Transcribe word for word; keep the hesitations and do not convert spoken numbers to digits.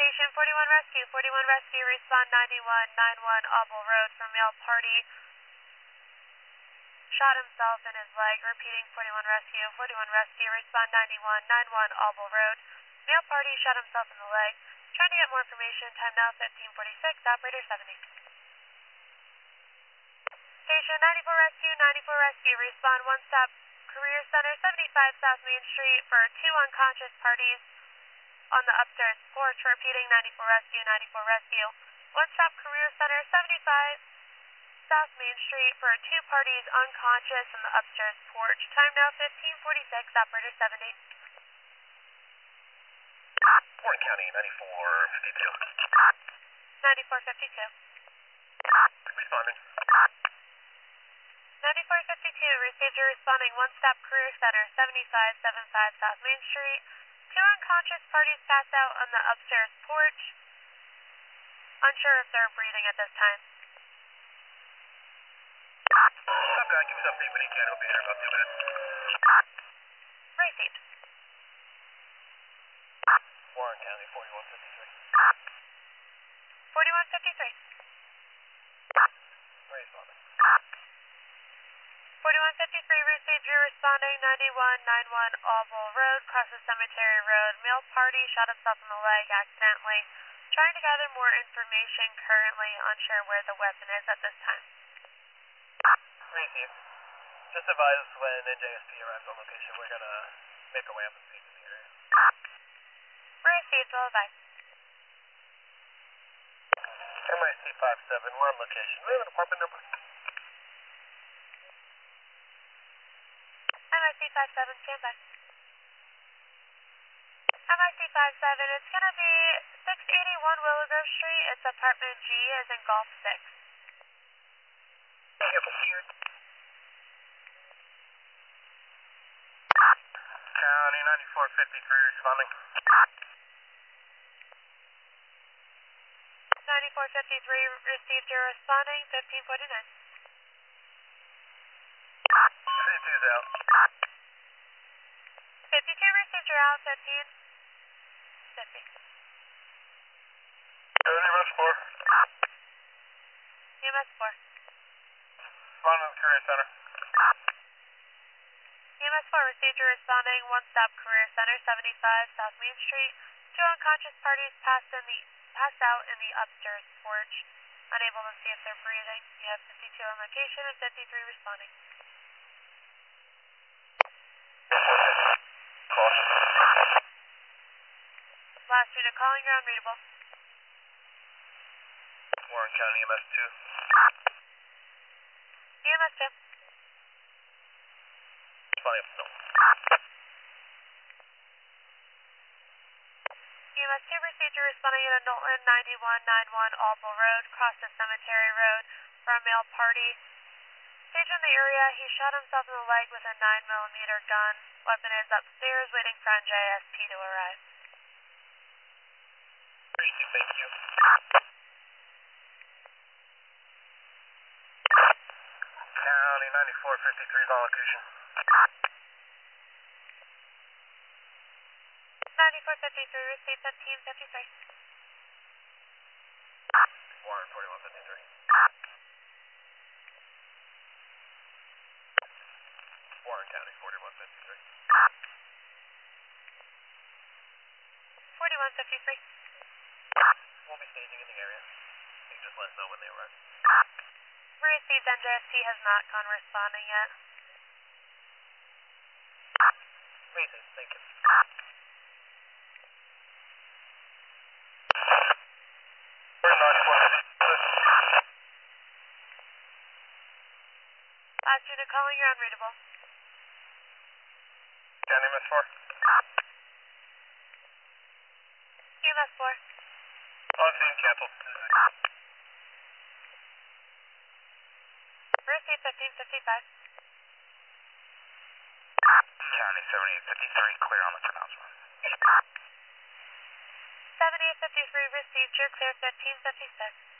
Station forty-one Rescue, forty-one Rescue, respond ninety-one ninety-one Auble Road for male party. Shot himself in his leg, repeating forty-one Rescue, forty-one Rescue, respond ninety-one ninety-one Auble Road. Male party shot himself in the leg. Trying to get more information, time now fifteen forty-six, operator seventy. Station ninety-four Rescue, ninety-four Rescue, respond one stop Career Center, seventy-five South Main Street for two unconscious parties on the upstairs porch, repeating ninety-four Rescue, ninety-four Rescue. One stop Career Center, seventy-five South Main Street for two parties unconscious on the upstairs porch. Time now fifteen forty-six, operator seventy. Warren County, ninety-four fifty-two. ninety-four fifty-two. Responding. ninety-four fifty-two, received a responding one-stop Career Center, seventy-five seventy-five South Main Street. Two unconscious parties passed out on the upstairs porch. Unsure if they're breathing at this time. Stop guy, give us an update when you can. It'll be here in about two minutes. Received. Warren County, forty-one fifty-three. forty-one fifty-three. Responding. forty-one fifty-three, received your responding ninety-one ninety-one Auble Road, crosses Cemetery Road. Male party shot himself in the leg accidentally. Trying to gather more information, currently unsure where the weapon is at this time. Received. Just advise us when N J S P arrives on location. We're gonna make our way up and speak to the area. Received, will advise. M I C five seven, we're on location. Do we have an apartment number? M I C five seven, stand by. M I C five seven, it's going to be six eighty-one Willow Grove Street. It's apartment G as in golf six. County ninety-four fifty-three responding. ninety-four fifty-three, received your responding, fifteen forty-nine. fifty-two's out. fifty-two, received your out, fifteen fifty. E M S four. E M S four. Responding to the Career Center. E M S four, received your responding, one stop Career Center, seventy-five South Main Street. Two unconscious parties passed in the passed out in the upstairs porch. Unable to see if they're breathing. You have fifty-two on location and fifty-three responding. Last unit calling, you're unreadable. Warren County E M S two. E M S two. Responding up to no. E M S two, received your responding at a Knowlton ninety-one ninety-one Auble Road, cross the Cemetery Road for a male party. Stage in the area, he shot himself in the leg with a nine millimeter gun. Weapon is upstairs, waiting for N J S P to arrive. Thank you. County ninety-four fifty-three on location. ninety-four fifty-three, received fifteen fifty-three. Warren forty-one fifty-three. Warren County forty-one fifty-three. forty-one fifty-three. We'll be staging in the area. You can just let us know when they arrive. Received, N J S P has not gone responding yet. Received, thank you. Last unit calling, you're unreadable. County M S four. E M S four. On scene, canceled. Received fifteen fifty-five. County seventy-eight fifty-three, clear on the pronouncement. seventy-eight fifty-three, received, you're clear, fifteen fifty-six.